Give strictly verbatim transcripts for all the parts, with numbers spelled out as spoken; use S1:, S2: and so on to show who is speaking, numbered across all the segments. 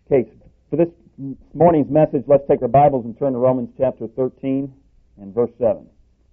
S1: Okay, for this morning's message, let's take our Bibles and turn to Romans chapter thirteen and verse seven.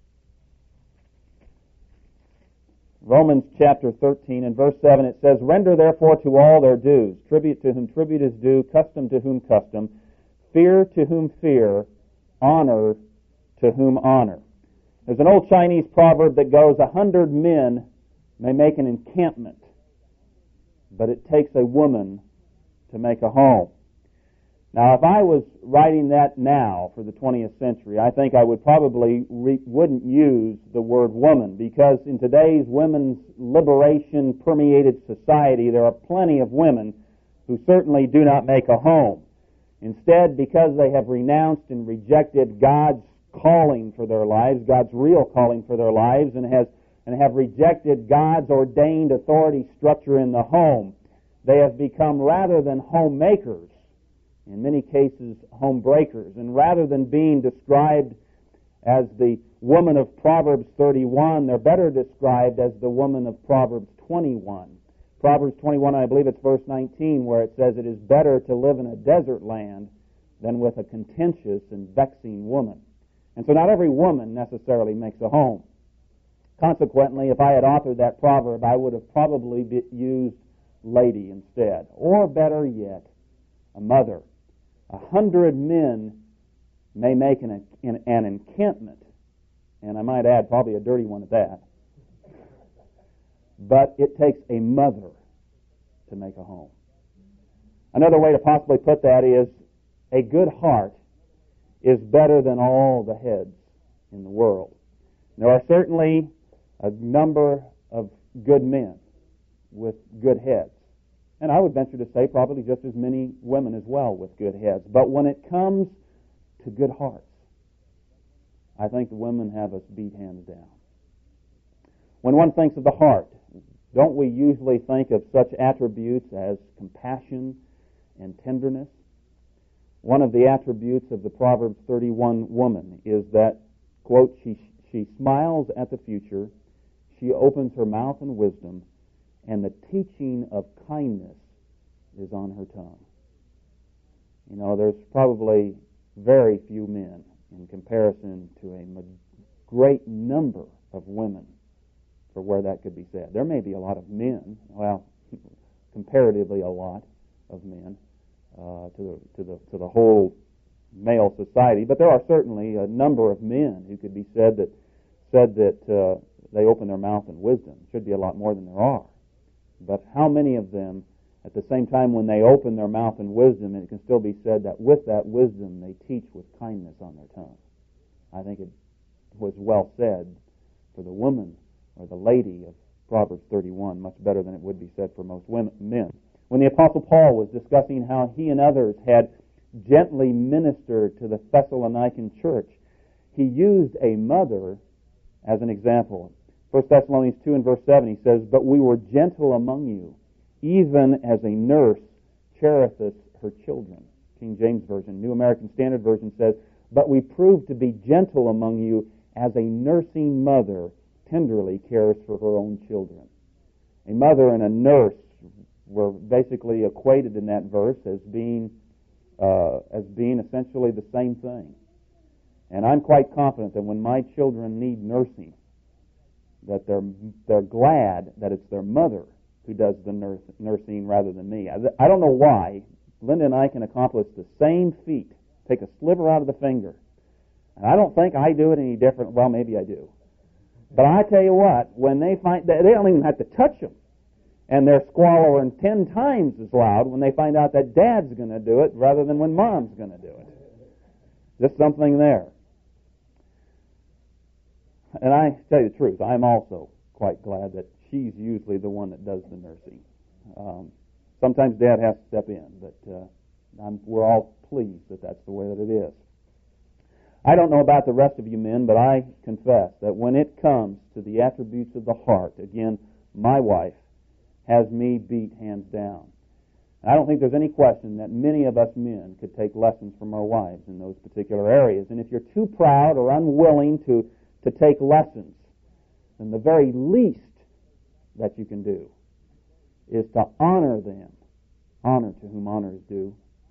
S1: Romans chapter thirteen and verse seven, it says, "Render therefore to all their dues, tribute to whom tribute is due, custom to whom custom, fear to whom fear, honor to whom honor." There's an old Chinese proverb that goes, "A hundred men may make an encampment, but it takes a woman to make a home." Now, if I was writing that now for the twentieth century, I think I would probably re- wouldn't use the word woman, because in today's women's liberation-permeated society, there are plenty of women who certainly do not make a home. Instead, because they have renounced and rejected God's calling for their lives, God's real calling for their lives, and has and have rejected God's ordained authority structure in the home, they have become, rather than homemakers, in many cases home breakers. And rather than being described as the woman of Proverbs thirty-one, they're better described as the woman of Proverbs twenty-one. Proverbs twenty-one, I believe it's verse nineteen, where it says, "It is better to live in a desert land than with a contentious and vexing woman." And so not every woman necessarily makes a home. Consequently, if I had authored that proverb, I would have probably be used lady instead. Or better yet, a mother. A hundred men may make an, an, an encampment, and I might add probably a dirty one at that, but it takes a mother to make a home. Another way to possibly put that is, a good heart is better than all the heads in the world. There are certainly a number of good men with good heads. And I would venture to say probably just as many women as well with good heads. But when it comes to good hearts, I think the women have us beat hands down. When one thinks of the heart, don't we usually think of such attributes as compassion and tenderness? One of the attributes of the Proverbs thirty-one woman is that, quote, she, she smiles at the future, she opens her mouth in wisdom, and the teaching of kindness is on her tongue. You know, there's probably very few men in comparison to a great number of women for where that could be said. There may be a lot of men, well, comparatively a lot of men uh, to the to the to the whole male society, but there are certainly a number of men who could be said that said that uh, they open their mouth in wisdom. Should be a lot more than there are. But how many of them, at the same time when they open their mouth in wisdom, it can still be said that with that wisdom they teach with kindness on their tongue? I think it was well said for the woman or the lady of Proverbs thirty-one, much better than it would be said for most women, men. When the Apostle Paul was discussing how he and others had gently ministered to the Thessalonican church, he used a mother as an example. First Thessalonians two and verse seven, he says, "But we were gentle among you, even as a nurse cherisheth her children." King James Version. New American Standard Version says, "But we proved to be gentle among you as a nursing mother tenderly cares for her own children." A mother and a nurse were basically equated in that verse as being uh, as being essentially the same thing. And I'm quite confident that when my children need nursing, that they're they're glad that it's their mother who does the nurse, nursing rather than me. I, I don't know why Linda and I can accomplish the same feat, take a sliver out of the finger, and I don't think I do it any different. Well, maybe I do, but I tell you what, when they find that they don't even have to touch them, and they're squalling ten times as loud when they find out that Dad's going to do it rather than when Mom's going to do it. Just something there. And I tell you the truth, I'm also quite glad that she's usually the one that does the nursing. Um, sometimes Dad has to step in, but uh, I'm, we're all pleased that that's the way that it is. I don't know about the rest of you men, but I confess that when it comes to the attributes of the heart, again, my wife has me beat hands down. I don't think there's any question that many of us men could take lessons from our wives in those particular areas. And if you're too proud or unwilling to to take lessons, then the very least that you can do is to honor them, honor to whom honor is due,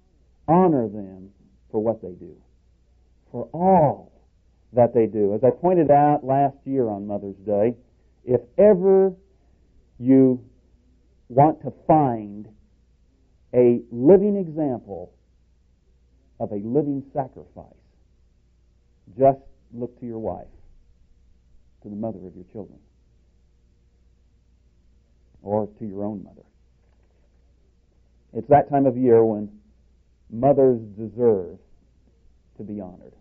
S1: honor them for what they do, for all that they do. As I pointed out last year on Mother's Day, if ever you want to find a living example of a living sacrifice, just look to your wife, to the mother of your children, or to your own mother. It's that time of year when mothers deserve to be honored.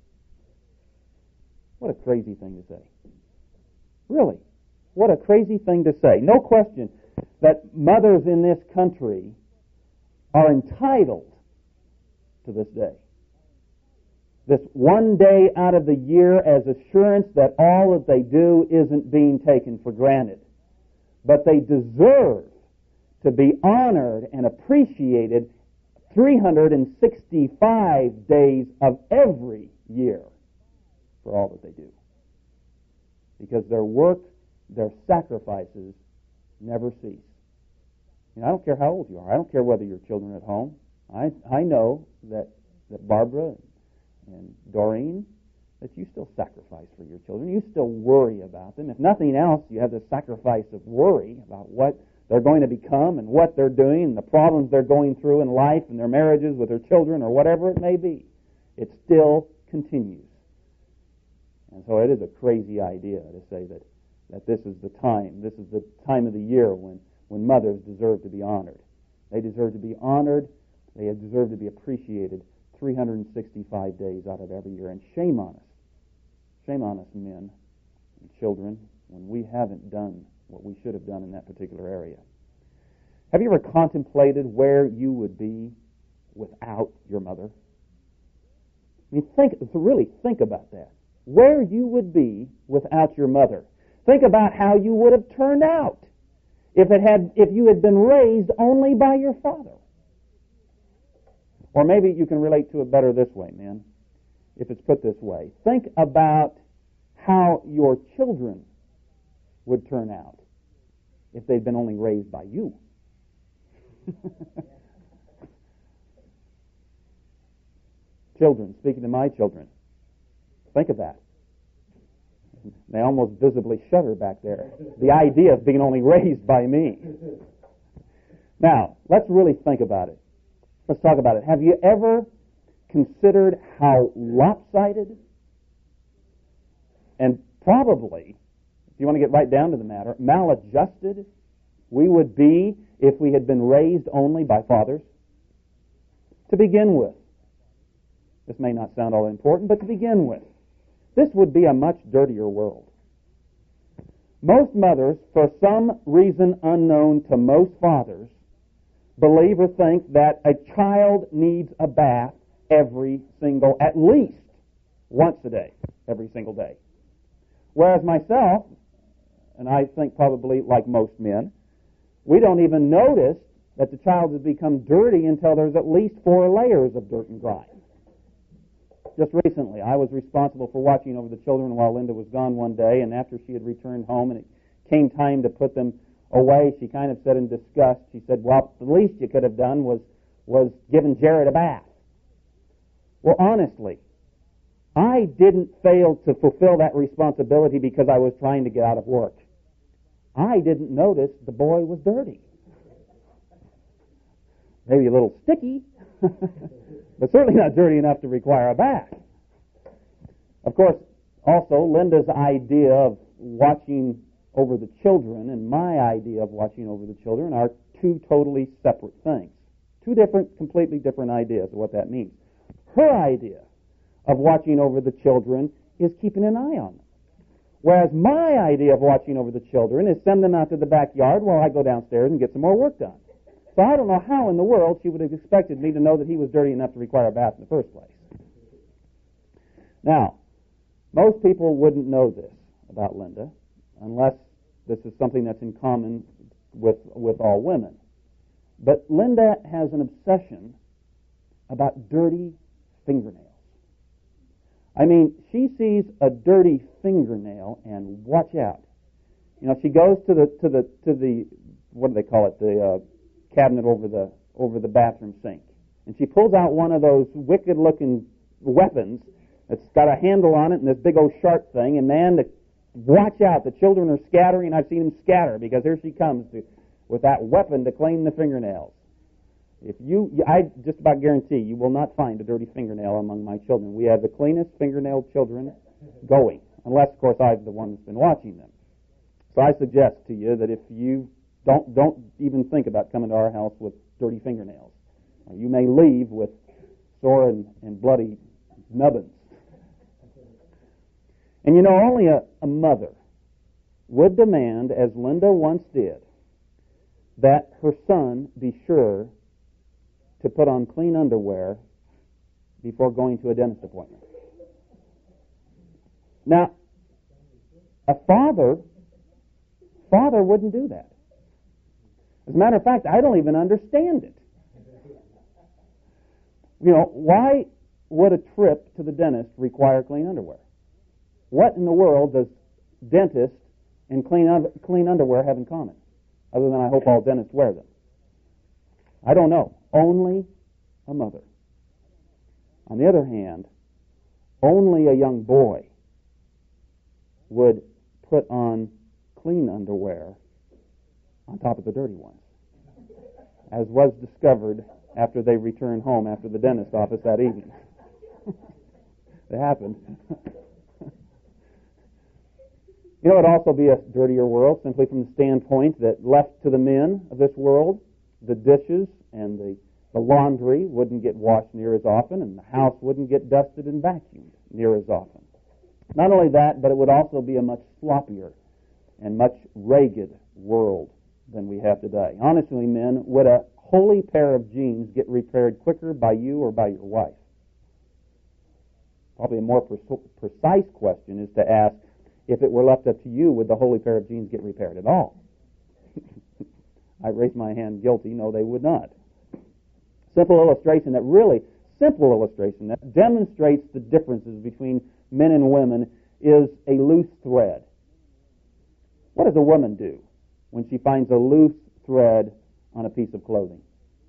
S1: What a crazy thing to say. Really, what a crazy thing to say. No question that mothers in this country are entitled to this day. This one day out of the year as assurance that all that they do isn't being taken for granted. But they deserve to be honored and appreciated three hundred sixty-five days of every year for all that they do. Because their work, their sacrifices never cease. You know, I don't care how old you are. I don't care whether your children are at home. I I know that, that Barbara and Doreen, that you still sacrifice for your children. You still worry about them. If nothing else, you have the sacrifice of worry about what they're going to become and what they're doing and the problems they're going through in life and their marriages with their children or whatever it may be. It still continues. And so it is a crazy idea to say that, that this is the time, this is the time of the year when, when mothers deserve to be honored. They deserve to be honored. They deserve to be appreciated three hundred sixty-five days out of every year. And shame on us. Shame on us, men and children, when we haven't done what we should have done in that particular area. Have you ever contemplated where you would be without your mother? I mean, think, really think about that. Where you would be without your mother. Think about how you would have turned out if it had, if you had been raised only by your father. Or maybe you can relate to it better this way, man, if it's put this way. Think about how your children would turn out if they'd been only raised by you. Children, speaking to my children, think of that. They almost visibly shudder back there. The idea of being only raised by me. Now, let's really think about it. Let's talk about it. Have you ever considered how lopsided and probably, if you want to get right down to the matter, maladjusted we would be if we had been raised only by fathers? To begin with. This may not sound all important, but to begin with, this would be a much dirtier world. Most mothers, for some reason unknown to most fathers, believe or think that a child needs a bath every single, at least once a day, every single day. Whereas myself, and I think probably like most men, we don't even notice that the child has become dirty until there's at least four layers of dirt and grime. Just recently, I was responsible for watching over the children while Linda was gone one day, and after she had returned home and it came time to put them away, she kind of said in disgust, she said, well, the least you could have done was, was given Jared a bath. Well, honestly, I didn't fail to fulfill that responsibility because I was trying to get out of work. I didn't notice the boy was dirty. Maybe a little sticky, but certainly not dirty enough to require a bath. Of course, also, Linda's idea of watching over the children and my idea of watching over the children are two totally separate things. Two different, completely different ideas of what that means. Her idea of watching over the children is keeping an eye on them. Whereas my idea of watching over the children is send them out to the backyard while I go downstairs and get some more work done. So I don't know how in the world she would have expected me to know that he was dirty enough to require a bath in the first place. Now, most people wouldn't know this about Linda unless this is something that's in common with, with all women. But Linda has an obsession about dirty fingernails. I mean, she sees a dirty fingernail and watch out. You know, she goes to the to the to the what do they call it? The uh, cabinet over the over the bathroom sink, And she pulls out one of those wicked-looking weapons that's got a handle on it and this big old sharp thing. And man, the, watch out. The children are scattering. I've seen them scatter because here she comes to, with that weapon to clean the fingernails. If you, I just about guarantee you will not find a dirty fingernail among my children. We have the cleanest fingernail children going, unless, of course, I'm the one that's been watching them. So I suggest to you that if you don't don't even think about coming to our house with dirty fingernails. You may leave with sore and, and bloody nubbins. And you know, only a, a mother would demand, as Linda once did, that her son be sure to put on clean underwear before going to a dentist appointment. Now, a father, father wouldn't do that. As a matter of fact, I don't even understand it. You know, why would a trip to the dentist require clean underwear? What in the world does dentist and clean un- clean underwear have in common? Other than I hope all dentists wear them. I don't know. Only a mother. On the other hand, only a young boy would put on clean underwear on top of the dirty ones, as was discovered after they returned home after the dentist office that evening. It happened. You know, it would also be a dirtier world, simply from the standpoint that left to the men of this world, the dishes and the, the laundry wouldn't get washed near as often, and the house wouldn't get dusted and vacuumed near as often. Not only that, but it would also be a much sloppier and much ragged world than we have today. Honestly, men, would a holy pair of jeans get repaired quicker by you or by your wife? Probably a more pre- precise question is to ask, if it were left up to you, would the holy pair of jeans get repaired at all? I raise my hand guilty. No, they would not. Simple illustration that really, simple illustration that demonstrates the differences between men and women is a loose thread. What does a woman do when she finds a loose thread on a piece of clothing?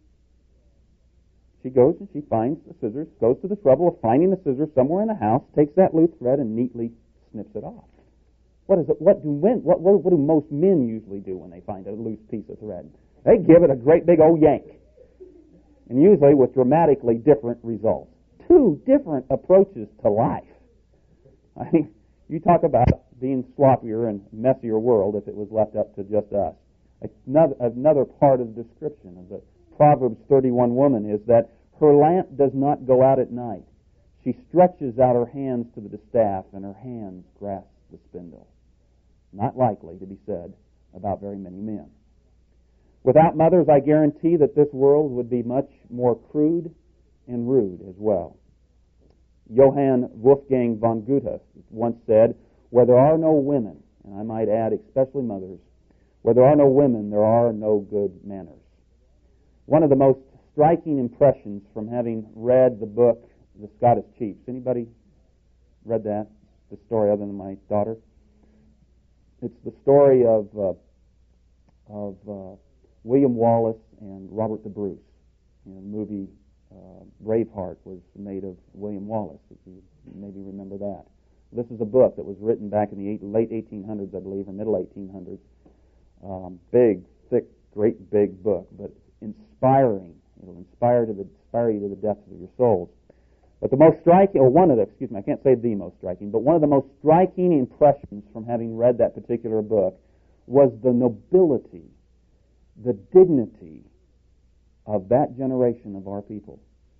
S1: She goes and she finds the scissors, goes to the trouble of finding the scissors somewhere in the house, takes that loose thread and neatly snips it off. What is it? What do men, what, what, what do most men usually do when they find a loose piece of thread? They give it a great big old yank, and usually with dramatically different results. Two different approaches to life. I mean, you talk about being sloppier and messier world if it was left up to just us. Another, another part of the description of the Proverbs thirty-one woman is that her lamp does not go out at night. She stretches out her hands to the distaff, and her hands grasp the spindle. Not likely to be said about very many men. Without mothers, I guarantee that this world would be much more crude and rude as well. Johann Wolfgang von Goethe once said, where there are no women, and I might add especially mothers, where there are no women, there are no good manners. One of the most striking impressions from having read the book, The Scottish Chiefs. Anybody read that? The story other than my daughter? It's the story of uh, of uh, William Wallace and Robert the Bruce. You know, the movie uh, Braveheart was made of William Wallace, if you maybe remember that. This is a book that was written back in the eight, late eighteen hundreds, I believe, or middle eighteen hundreds. Um, big, thick, great big book, but inspiring. It'll inspire to the inspire you to the depths of your souls. But the most striking, or one of the, excuse me, I can't say the most striking, but one of the most striking impressions from having read that particular book was the nobility, the dignity of that generation of our people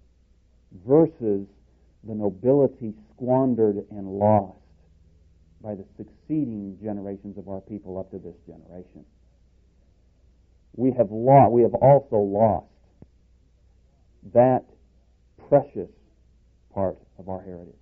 S1: versus the nobility squandered and lost by the succeeding generations of our people up to this generation. We have lost, we have also lost that precious part of our heritage.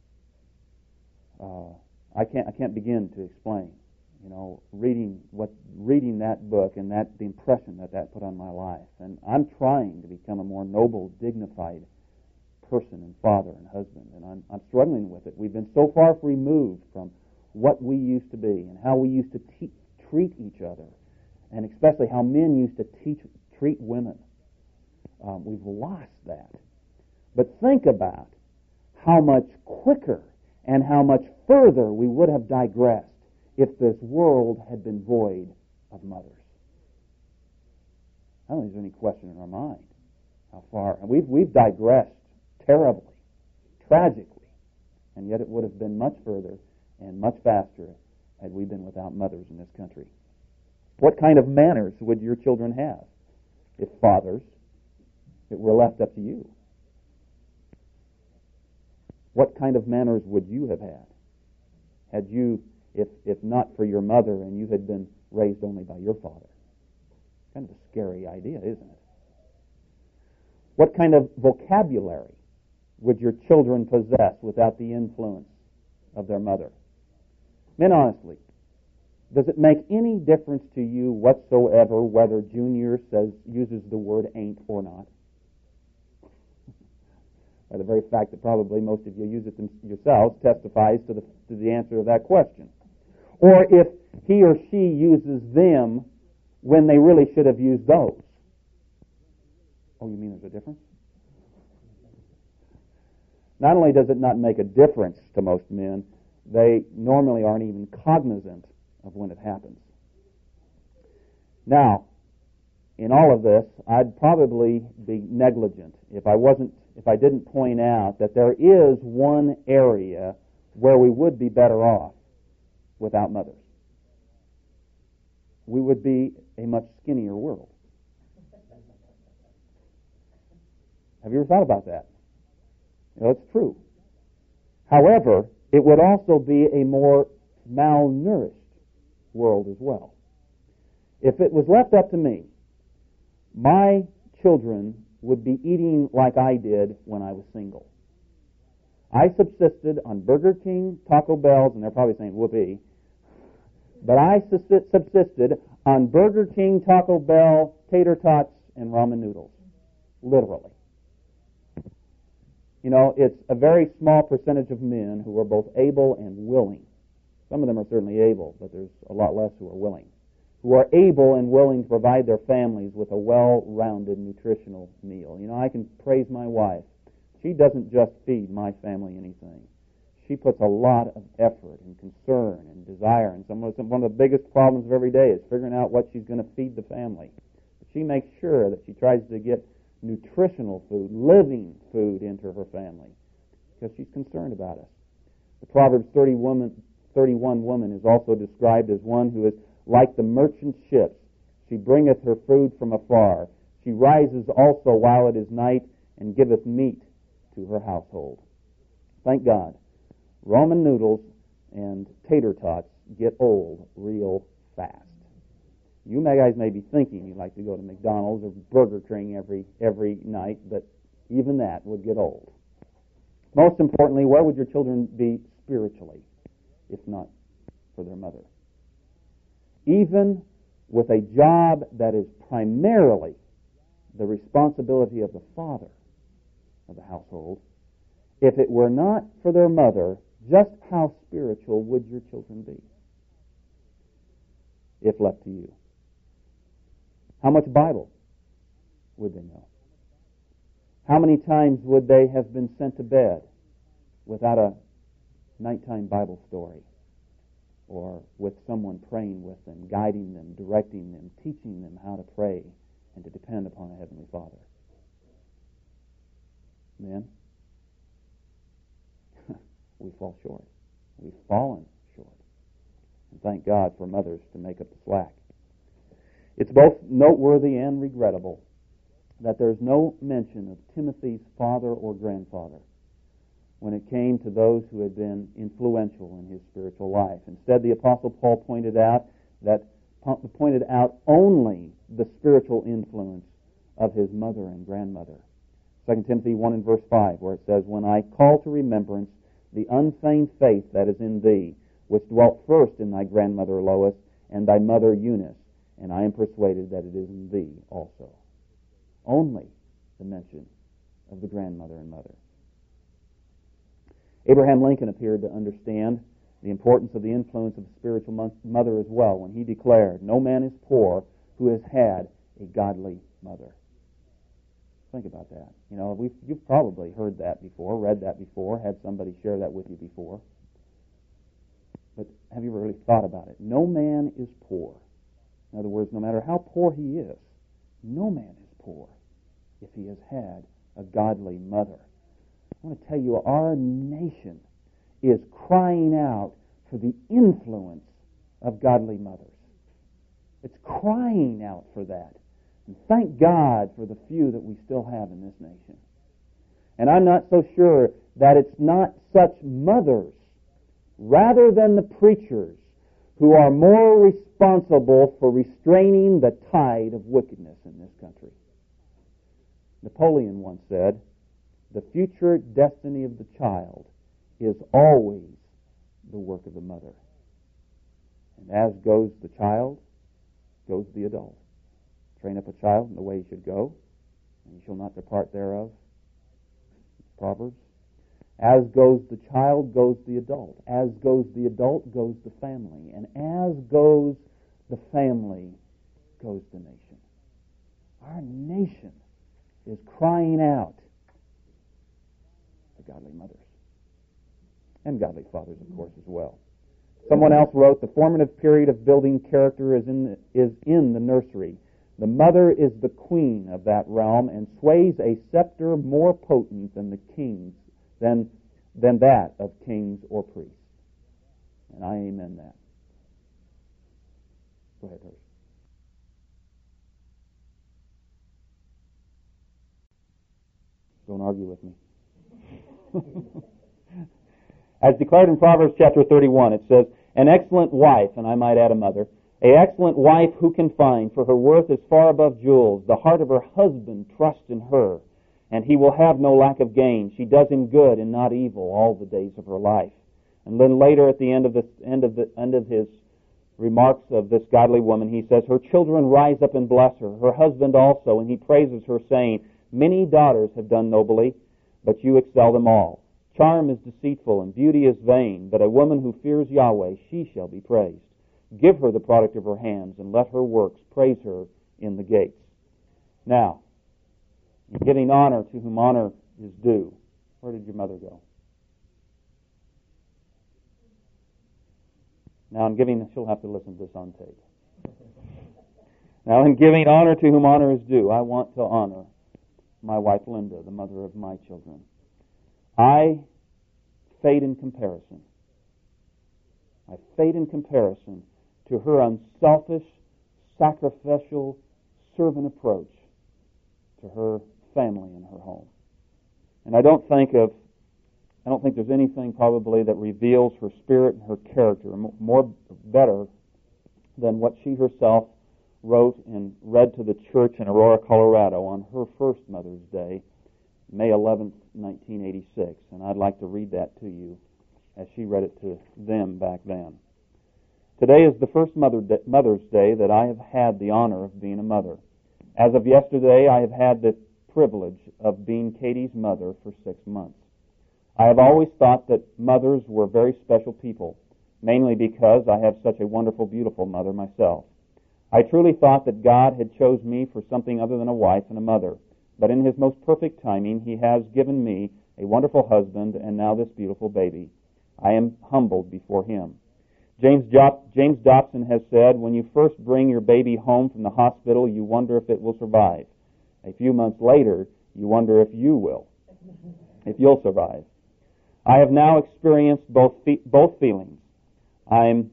S1: Uh, I can't I can't begin to explain. You know, reading what reading that book and that the impression that that put on my life. And I'm trying to become a more noble, dignified person and father and husband, and I'm I'm struggling with it. We've been so far removed from what we used to be and how we used to te- treat each other, and especially how men used to teach treat women. um, we've lost that. But think about how much quicker and how much further we would have digressed if this world had been void of mothers. I don't think there's any question in our mind how far. We've, we've digressed terribly, tragically, and yet it would have been much further and much faster had we been without mothers in this country. What kind of manners would your children have if fathers, it were left up to you? What kind of manners would you have had had you, if if not for your mother and you had been raised only by your father? Kind of a scary idea, isn't it? What kind of vocabulary would your children possess without the influence of their mother? Men, honestly, does it make any difference to you whatsoever whether Junior says uses the word ain't or not? By the very fact that probably most of you use it yourselves testifies to the, to the answer to that question. Or if he or she uses them when they really should have used those. Oh, you mean there's a difference? Not only does it not make a difference to most men, they normally aren't even cognizant of when it happens. Now, in all of this, I'd probably be negligent if I wasn't, if I didn't point out that there is one area where we would be better off without mothers. We would be a much skinnier world. Have you ever thought about that? You know, it's true. However, it would also be a more malnourished world as well. If it was left up to me, my children would be eating like I did when I was single. I subsisted on Burger King, Taco Bell's, and they're probably saying, whoopee, but I subsisted on Burger King, Taco Bell, tater tots, and ramen noodles. Literally. You know, it's a very small percentage of men who are both able and willing. Some of them are certainly able, but there's a lot less who are willing. Who are able and willing to provide their families with a well-rounded nutritional meal. You know, I can praise my wife. She doesn't just feed my family anything. She puts a lot of effort and concern and desire. And some of, some, one of the biggest problems of every day is figuring out what she's going to feed the family. But she makes sure that she tries to get nutritional food, living food into her family because she's concerned about us. The Proverbs thirty woman, thirty-one woman is also described as one who is like the merchant ships. She bringeth her food from afar. She rises also while it is night and giveth meat to her household. Thank God. Ramen noodles and tater tots get old real fast. You guys may be thinking you'd like to go to McDonald's or Burger King every every night, but even that would get old. Most importantly, where would your children be spiritually, if not for their mother? Even with a job that is primarily the responsibility of the father of the household, if it were not for their mother, just how spiritual would your children be, if left to you? How much Bible would they know? How many times would they have been sent to bed without a nighttime Bible story, or with someone praying with them, guiding them, directing them, teaching them how to pray and to depend upon a Heavenly Father? Men, we fall short. We've fallen short. And thank God for mothers to make up the slack. It's both noteworthy and regrettable that there's no mention of Timothy's father or grandfather when it came to those who had been influential in his spiritual life. Instead, the Apostle Paul pointed out that pointed out only the spiritual influence of his mother and grandmother. Second Timothy one and verse five, where it says, "When I call to remembrance the unfeigned faith that is in thee, which dwelt first in thy grandmother Lois and thy mother Eunice, and I am persuaded that it is in thee also." Only the mention of the grandmother and mother. Abraham Lincoln appeared to understand the importance of the influence of the spiritual mother as well when he declared, "No man is poor who has had a godly mother." Think about that. You know, we've, you've probably heard that before, read that before, had somebody share that with you before. But have you really thought about it? No man is poor. In other words, no matter how poor he is, no man is poor if he has had a godly mother. I want to tell you, our nation is crying out for the influence of godly mothers. It's crying out for that. And thank God for the few that we still have in this nation. And I'm not so sure that it's not such mothers, rather than the preachers, who are more responsible for restraining the tide of wickedness in this country. Napoleon once said, "The future destiny of the child is always the work of the mother. And as goes the child, goes the adult. Train up a child in the way he should go, and he shall not depart thereof." Proverbs. As goes the child, goes the adult. As goes the adult, goes the family. And as goes the family, goes the nation. Our nation is crying out for godly mothers. And godly fathers, of course, as well. Someone else wrote, "The formative period of building character is in the, is in the nursery. The mother is the queen of that realm and sways a scepter more potent than the king's, than, than that of kings or priests." And I amen that. Go ahead, Hirsch. Don't argue with me. As declared in Proverbs chapter thirty-one, it says, "An excellent wife," and I might add a mother, "a excellent wife who can find, for her worth is far above jewels. The heart of her husband trusts in her, and he will have no lack of gain. She does him good and not evil all the days of her life." And then later at the end of the end of the end of his remarks of this godly woman, he says, "Her children rise up and bless her, her husband also, and he praises her, saying, Many daughters have done nobly, but you excel them all. Charm is deceitful and beauty is vain, but a woman who fears Yahweh, she shall be praised. Give her the product of her hands, and let her works praise her in the gates." Now, giving honor to whom honor is due. Where did your mother go? Now, in giving, she'll have to listen to this on tape. Now, in giving honor to whom honor is due, I want to honor my wife Linda, the mother of my children. I fade in comparison. I fade in comparison to her unselfish, sacrificial, servant approach to her family and her home. And I don't think of, I don't think there's anything probably that reveals her spirit and her character more better than what she herself wrote and read to the church in Aurora, Colorado on her first Mother's Day, May eleventh, nineteen eighty-six. And I'd like to read that to you as she read it to them back then. "Today is the first Mother Day, Mother's Day that I have had the honor of being a mother. As of yesterday, I have had the privilege of being Katie's mother for six months. I have always thought that mothers were very special people, mainly because I have such a wonderful, beautiful mother myself. I truly thought that God had chose me for something other than a wife and a mother, but in His most perfect timing, He has given me a wonderful husband and now this beautiful baby. I am humbled before Him. James, jo- James Dobson has said, when you first bring your baby home from the hospital, you wonder if it will survive. A few months later, you wonder if you will, if you'll survive. I have now experienced both fe- both feelings. I'm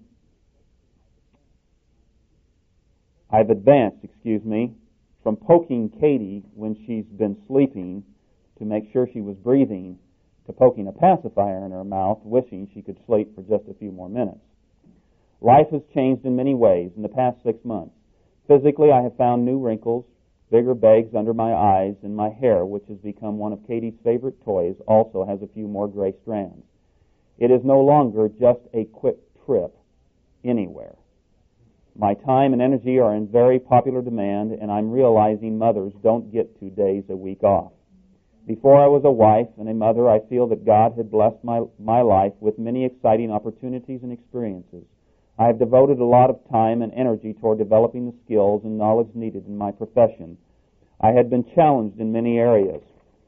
S1: I've advanced, excuse me, from poking Katie when she's been sleeping to make sure she was breathing to poking a pacifier in her mouth, wishing she could sleep for just a few more minutes. Life has changed in many ways in the past six months. Physically, I have found new wrinkles, bigger bags under my eyes, and my hair, which has become one of Katie's favorite toys, also has a few more gray strands. It is no longer just a quick trip anywhere. My time and energy are in very popular demand, and I'm realizing mothers don't get two days a week off. Before I was a wife and a mother, I feel that God had blessed my, my life with many exciting opportunities and experiences. I have devoted a lot of time and energy toward developing the skills and knowledge needed in my profession. I had been challenged in many areas.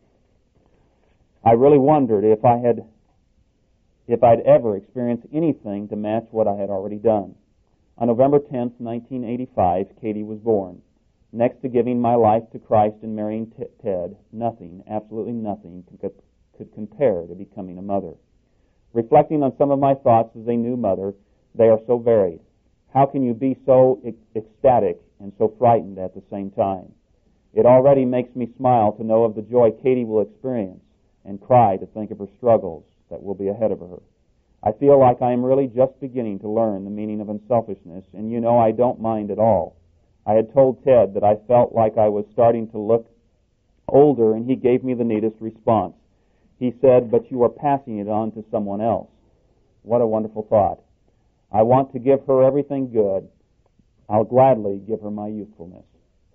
S1: I really wondered if I had, if I'd ever experienced anything to match what I had already done. On November tenth, nineteen eighty-five, Katie was born. Next to giving my life to Christ and marrying T- Ted, nothing, absolutely nothing, could, could compare to becoming a mother. Reflecting on some of my thoughts as a new mother, they are so varied. How can you be so ec- ecstatic and so frightened at the same time? It already makes me smile to know of the joy Katie will experience and cry to think of her struggles that will be ahead of her. I feel like I am really just beginning to learn the meaning of unselfishness, and you know I don't mind at all. I had told Ted that I felt like I was starting to look older, and he gave me the neatest response. He said, "But you are passing it on to someone else." What a wonderful thought. I want to give her everything good. I'll gladly give her my youthfulness.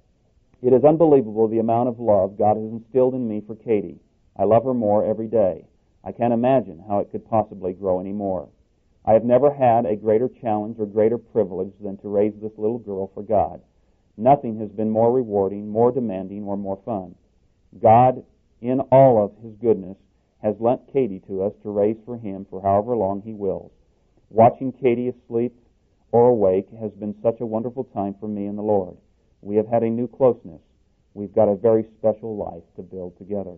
S1: It is unbelievable the amount of love God has instilled in me for Katie. I love her more every day. I can't imagine how it could possibly grow any more. I have never had a greater challenge or greater privilege than to raise this little girl for God. Nothing has been more rewarding, more demanding, or more fun. God, in all of His goodness, has lent Katie to us to raise for Him for however long He wills. Watching Katie asleep or awake has been such a wonderful time for me and the Lord. We have had a new closeness. We've got a very special life to build together.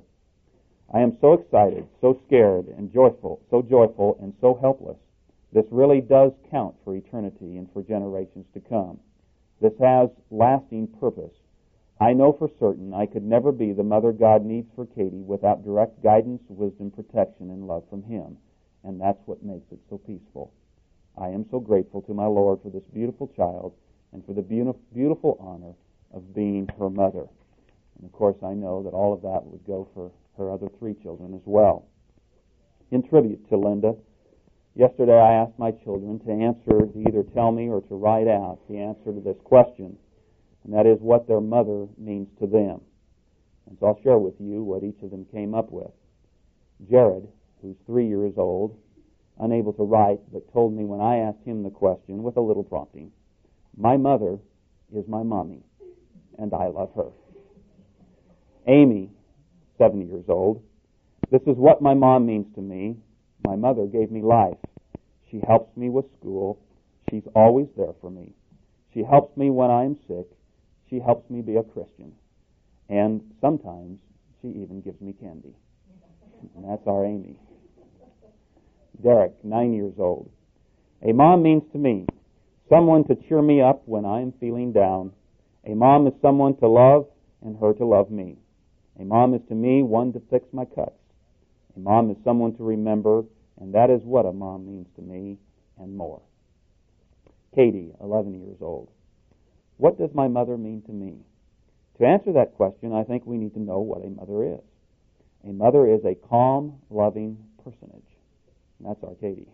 S1: I am so excited, so scared, and joyful, so joyful and so helpless. This really does count for eternity and for generations to come. This has lasting purpose. I know for certain I could never be the mother God needs for Katie without direct guidance, wisdom, protection, and love from Him. And that's what makes it so peaceful. I am so grateful to my Lord for this beautiful child and for the beautiful honor of being her mother. And of course, I know that all of that would go for her other three children as well. In tribute to Linda, yesterday I asked my children to answer, to either tell me or to write out the answer to this question, and that is what their mother means to them. And so I'll share with you what each of them came up with. Jared, who's three years old, unable to write, but told me when I asked him the question with a little prompting, "My mother is my mommy, and I love her." Amy, seven years old, "This is what my mom means to me. My mother gave me life. She helps me with school. She's always there for me. She helps me when I am sick. She helps me be a Christian. And sometimes she even gives me candy." And that's our Amy. Derek, nine years old. "A mom means to me someone to cheer me up when I am feeling down. A mom is someone to love and her to love me. A mom is to me one to fix my cuts. A mom is someone to remember, and that is what a mom means to me and more." Katie, eleven years old. "What does my mother mean to me?" To answer that question, I think we need to know what a mother is. A mother is a calm, loving personage. And that's our Katie.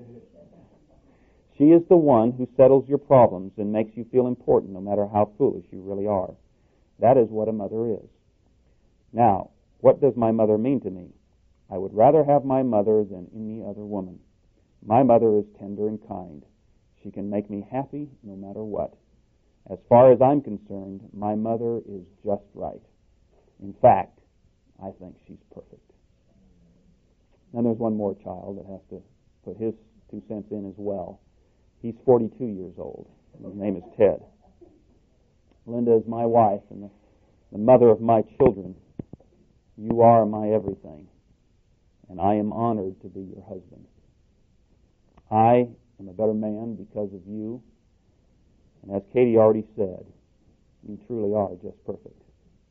S1: She is the one who settles your problems and makes you feel important no matter how foolish you really are. That is what a mother is. Now, what does my mother mean to me? I would rather have my mother than any other woman. My mother is tender and kind. She can make me happy no matter what. As far as I'm concerned, my mother is just right. In fact, I think she's perfect. Then there's one more child that has to put his two cents in as well. He's forty-two years old. His name is Ted. "Linda is my wife and the, the mother of my children. You are my everything, and I am honored to be your husband. I am a better man because of you, and as Katie already said, you truly are just perfect.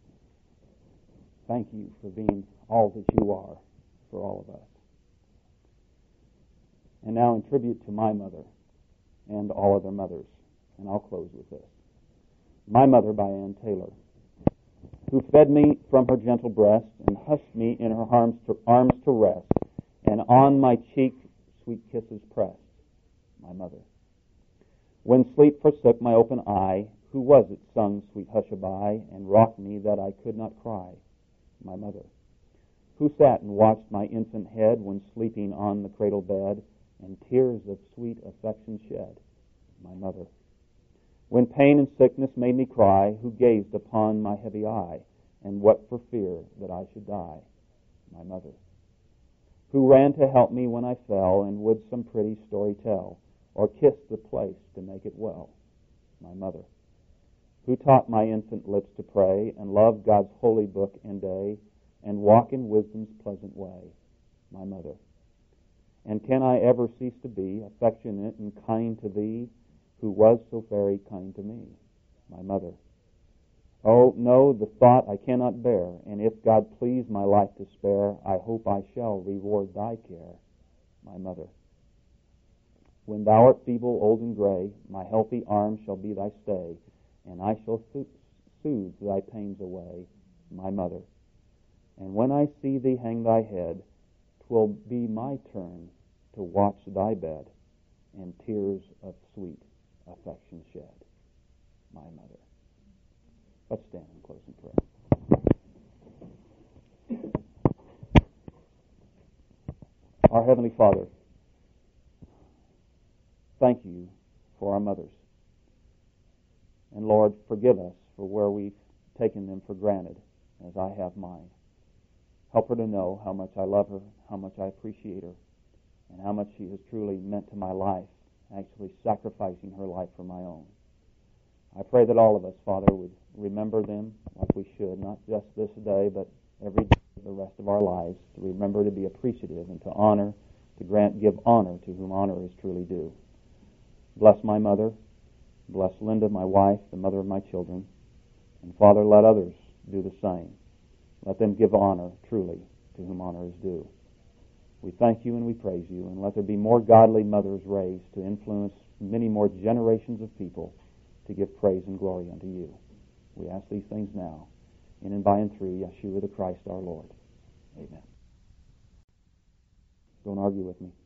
S1: Thank you for being all that you are for all of us." And now in tribute to my mother and all other mothers, and I'll close with this. My Mother by Ann Taylor, "Who fed me from her gentle breast and hushed me in her arms to, arms to rest, and on my cheek sweet kisses pressed." My mother. "When sleep forsook my open eye, who was it sung sweet hush-a-bye and rocked me that I could not cry?" My mother. "Who sat and watched my infant head when sleeping on the cradle bed, and tears of sweet affection shed?" My mother. When pain and sickness made me cry, who gazed upon my heavy eye, and wept for fear that I should die? My mother. Who ran to help me when I fell, and would some pretty story tell, or kiss the place to make it well? My mother. Who taught my infant lips to pray, and love God's holy book and day, and walk in wisdom's pleasant way? My mother. And can I ever cease to be affectionate and kind to thee, who was so very kind to me? My mother. Oh, no, the thought I cannot bear, and if God please my life to spare, I hope I shall reward thy care. My mother. When thou art feeble, old, and gray, my healthy arm shall be thy stay, and I shall soothe thy pains away. My mother. And when I see thee hang thy head, 'twill be my turn to watch thy bed, and tears of sweet affection shed. My mother. Let's stand and close in prayer. Our Heavenly Father, thank you for our mothers. And Lord, forgive us for where we've taken them for granted, as I have mine. Help her to know how much I love her, how much I appreciate her, and how much she has truly meant to my life, actually sacrificing her life for my own. I pray that all of us, Father, would remember them like we should, not just this day, but every day of the rest of our lives, to remember to be appreciative and to honor, to grant, give honor to whom honor is truly due. Bless my mother. Bless Linda, my wife, the mother of my children. And Father, let others do the same. Let them give honor truly to whom honor is due. We thank you and we praise you, and let there be more godly mothers raised to influence many more generations of people to give praise and glory unto you. We ask these things now, in and by and through Yeshua the Christ our Lord. Amen. Don't argue with me.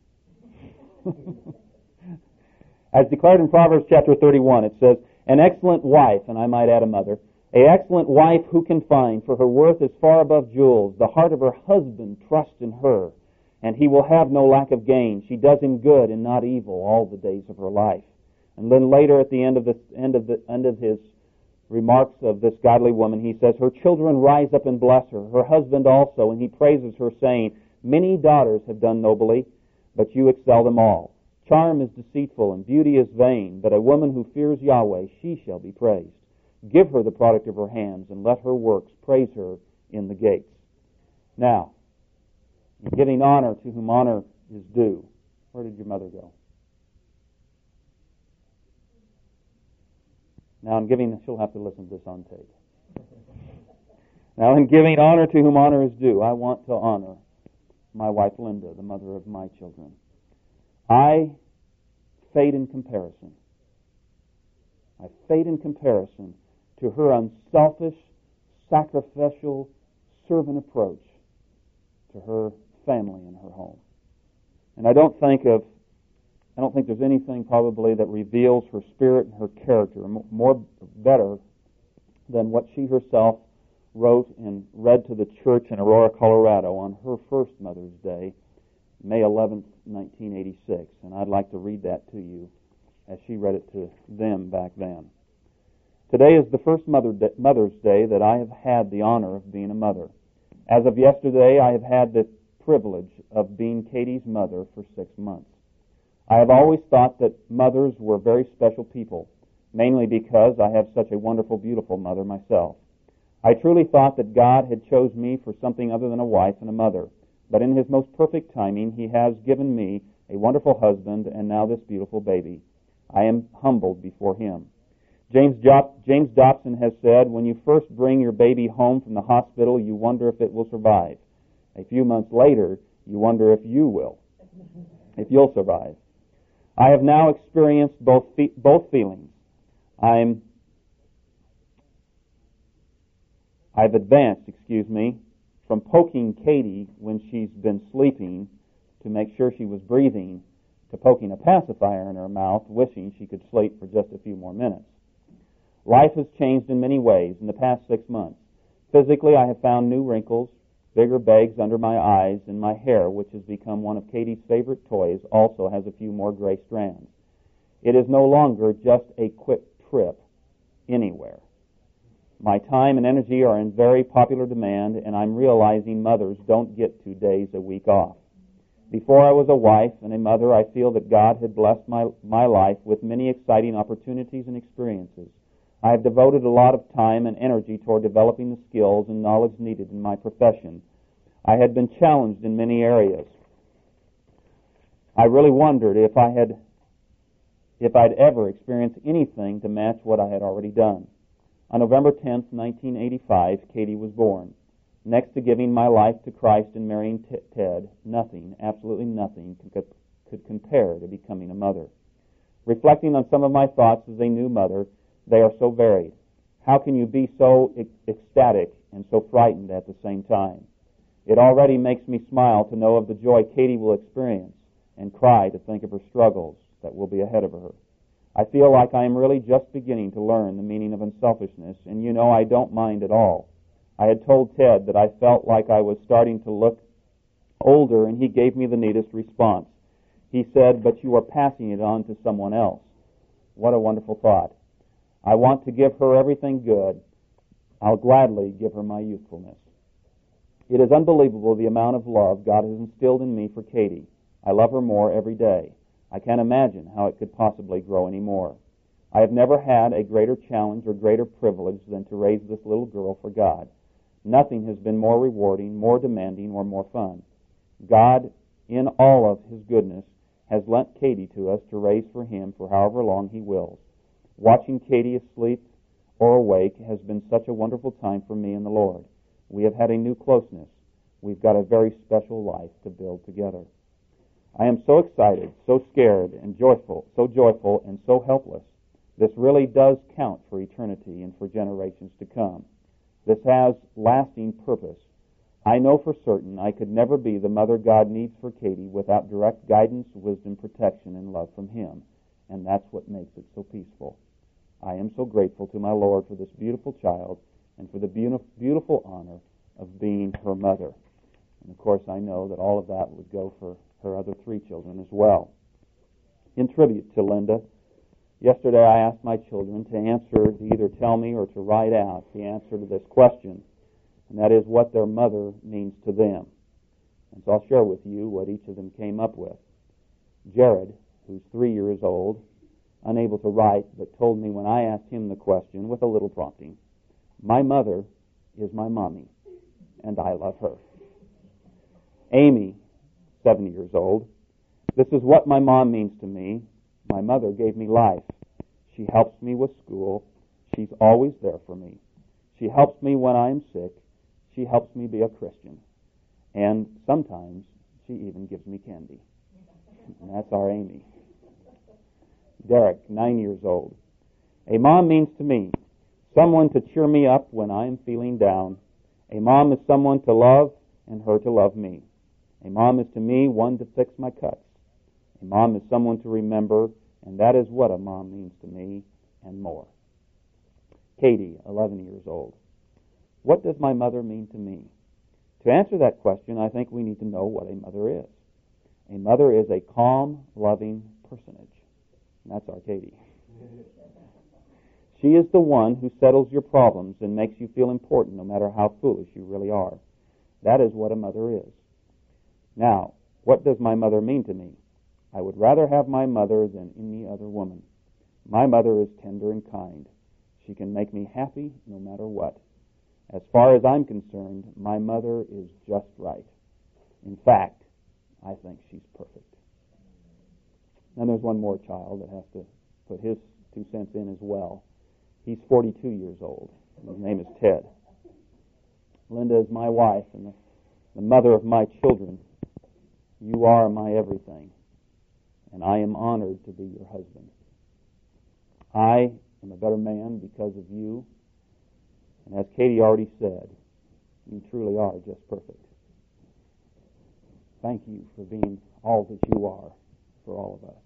S1: As declared in Proverbs chapter thirty-one, it says, an excellent wife, and I might add a mother, a excellent wife who can find, for her worth is far above jewels. The heart of her husband trusts in her, and he will have no lack of gain. She does him good and not evil all the days of her life. And then later at the end of the end of the end of his remarks of this godly woman, he says, her children rise up and bless her, her husband also, and he praises her, saying, many daughters have done nobly, but you excel them all. Charm is deceitful and beauty is vain, but a woman who fears Yahweh, she shall be praised. Give her the product of her hands, and let her works praise her in the gates. Now, in giving honor to whom honor is due, where did your mother go? Now, in giving, she'll have to listen to this on tape. Now, in giving honor to whom honor is due, I want to honor my wife Linda, the mother of my children. I fade in comparison. I fade in comparison to her unselfish, sacrificial, servant approach to her family and her home. And I don't think of, I don't think there's anything probably that reveals her spirit and her character more better than what she herself wrote and read to the church in Aurora, Colorado on her first Mother's Day, May eleventh, nineteen eighty-six. And I'd like to read that to you as she read it to them back then. Today is the first Mother Day, Mother's Day that I have had the honor of being a mother. As of yesterday, I have had the privilege of being Katie's mother for six months. I have always thought that mothers were very special people, mainly because I have such a wonderful, beautiful mother myself. I truly thought that God had chose me for something other than a wife and a mother. But in His most perfect timing, He has given me a wonderful husband and now this beautiful baby. I am humbled before Him. James, jo- James Dobson has said, when you first bring your baby home from the hospital, you wonder if it will survive. A few months later, you wonder if you will, if you'll survive. I have now experienced both fe- both feelings. I'm, I've advanced, excuse me, from poking Katie when she's been sleeping to make sure she was breathing, to poking a pacifier in her mouth, wishing she could sleep for just a few more minutes. Life has changed in many ways in the past six months. Physically, I have found new wrinkles, bigger bags under my eyes, and my hair, which has become one of Katie's favorite toys, also has a few more gray strands. It is no longer just a quick trip anywhere. My time and energy are in very popular demand, and I'm realizing mothers don't get two days a week off. Before I was a wife and a mother, I feel that God had blessed my, my life with many exciting opportunities and experiences. I have devoted a lot of time and energy toward developing the skills and knowledge needed in my profession. I had been challenged in many areas. I really wondered if I had, if I'd ever experienced anything to match what I had already done. On November tenth, nineteen eighty-five, Katie was born. Next to giving my life to Christ and marrying T- Ted, nothing, absolutely nothing, could, could compare to becoming a mother. Reflecting on some of my thoughts as a new mother, they are so varied. How can you be so ec- ecstatic and so frightened at the same time? It already makes me smile to know of the joy Katie will experience and cry to think of her struggles that will be ahead of her. I feel like I am really just beginning to learn the meaning of unselfishness, and you know I don't mind at all. I had told Ted that I felt like I was starting to look older, and he gave me the neatest response. He said, "But you are passing it on to someone else." What a wonderful thought. I want to give her everything good. I'll gladly give her my youthfulness. It is unbelievable the amount of love God has instilled in me for Katie. I love her more every day. I can't imagine how it could possibly grow any more. I have never had a greater challenge or greater privilege than to raise this little girl for God. Nothing has been more rewarding, more demanding, or more fun. God, in all of His goodness, has lent Katie to us to raise for Him for however long He wills. Watching Katie asleep or awake has been such a wonderful time for me and the Lord. We have had a new closeness. We've got a very special life to build together. I am so excited, so scared, and joyful, so joyful, and so helpless. This really does count for eternity and for generations to come. This has lasting purpose. I know for certain I could never be the mother God needs for Katie without direct guidance, wisdom, protection, and love from Him. And that's what makes it so peaceful. I am so grateful to my Lord for this beautiful child and for the beautiful honor of being her mother. And of course, I know that all of that would go for her other three children as well. In tribute to Linda, yesterday I asked my children to answer, to either tell me or to write out the answer to this question, and that is what their mother means to them. And so I'll share with you what each of them came up with. Jared, who's three years old, unable to write, but told me when I asked him the question with a little prompting, "My mother is my mommy, and I love her." Amy, seven years old, "This is what my mom means to me. My mother gave me life. She helps me with school. She's always there for me. She helps me when I am sick. She helps me be a Christian. And sometimes she even gives me candy." And that's our Amy. Derek, nine years old. "A mom means to me someone to cheer me up when I am feeling down. A mom is someone to love and her to love me. A mom is to me one to fix my cuts. A mom is someone to remember, and that is what a mom means to me and more." Katie, eleven years old. "What does my mother mean to me?" To answer that question, I think we need to know what a mother is. A mother is a calm, loving personage. And that's our Katie. She is the one who settles your problems and makes you feel important no matter how foolish you really are. That is what a mother is. Now, what does my mother mean to me? I would rather have my mother than any other woman. My mother is tender and kind. She can make me happy no matter what. As far as I'm concerned, my mother is just right. In fact, I think she's perfect. And there's one more child that has to put his two cents in as well. He's forty-two years old. His name is Ted. "Linda is my wife and the, the mother of my children. You are my everything, and I am honored to be your husband. I am a better man because of you, and as Katie already said, you truly are just perfect. Thank you for being all that you are for all of us."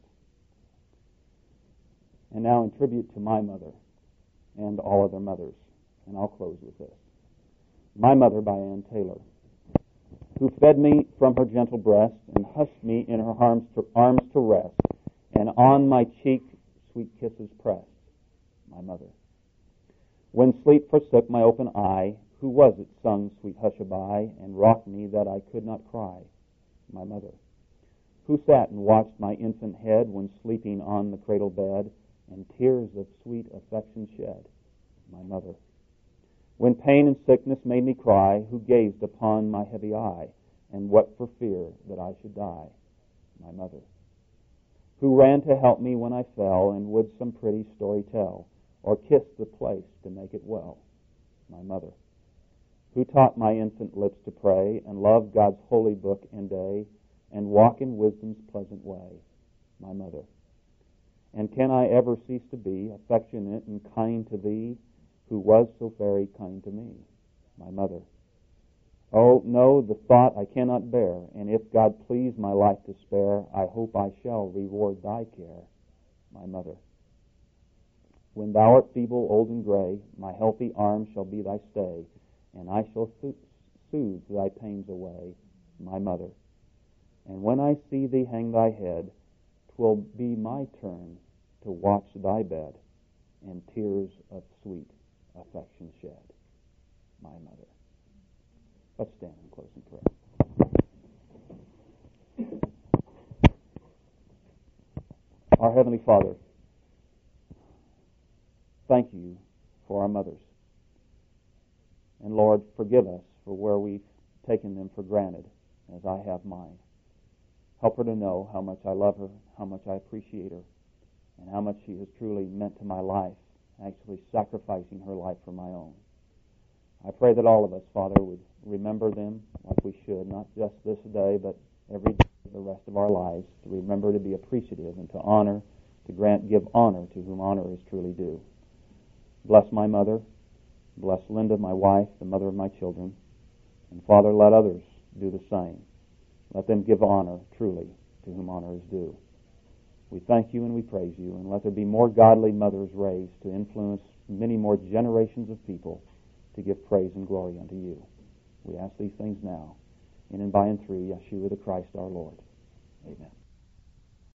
S1: And now in tribute to my mother and all other mothers, and I'll close with this. "My Mother" by Ann Taylor, "who fed me from her gentle breast and hushed me in her arms to, arms to rest, and on my cheek sweet kisses pressed. my mother. When sleep forsook my open eye, who was it sung sweet hush-a-bye and rocked me that I could not cry? My mother. Who sat and watched my infant head when sleeping on the cradle bed and tears of sweet affection shed? My mother. When pain and sickness made me cry, who gazed upon my heavy eye and wept for fear that I should die? My mother. Who ran to help me when I fell and would some pretty story tell or kiss the place to make it well? My mother. Who taught my infant lips to pray and love God's holy book and day and walk in wisdom's pleasant way? My mother. And can I ever cease to be affectionate and kind to thee, who was so very kind to me? My mother. Oh, no, the thought I cannot bear, and if God please my life to spare, I hope I shall reward thy care. My mother. When thou art feeble, old, and gray, my healthy arm shall be thy stay, and I shall soothe thy pains away. My mother. And when I see thee hang thy head, 'twill be my turn to watch thy bed, and tears of sweet affection shed. My mother. Let's stand and close in prayer. Our Heavenly Father, thank you for our mothers. And Lord, forgive us for where we've taken them for granted, as I have mine. Help her to know how much I love her, how much I appreciate her, and how much she has truly meant to my life, actually sacrificing her life for my own. I pray that all of us, Father, would remember them like we should, not just this day, but every day of the rest of our lives, to remember to be appreciative and to honor, to grant, give honor to whom honor is truly due. Bless my mother. Bless Linda, my wife, the mother of my children. And Father, let others do the same. Let them give honor truly to whom honor is due. We thank you and we praise you, and let there be more godly mothers raised to influence many more generations of people to give praise and glory unto you. We ask these things now, in and by and through Yeshua the Christ our Lord. Amen.